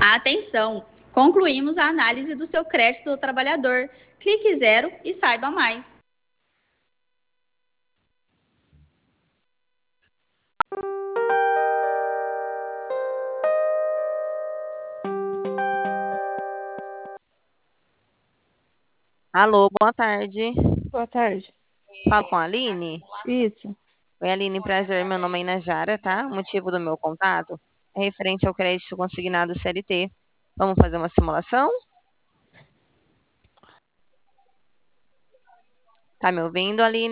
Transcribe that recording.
Atenção! Concluímos a análise do seu crédito do trabalhador. Clique zero e saiba mais. Alô, boa tarde. Boa tarde. Falo com a Aline? Isso. Oi, Aline, prazer. Meu nome é Inajara, tá? O motivo do meu contato é referente ao crédito consignado CLT. Vamos fazer uma simulação? Tá me ouvindo, Aline?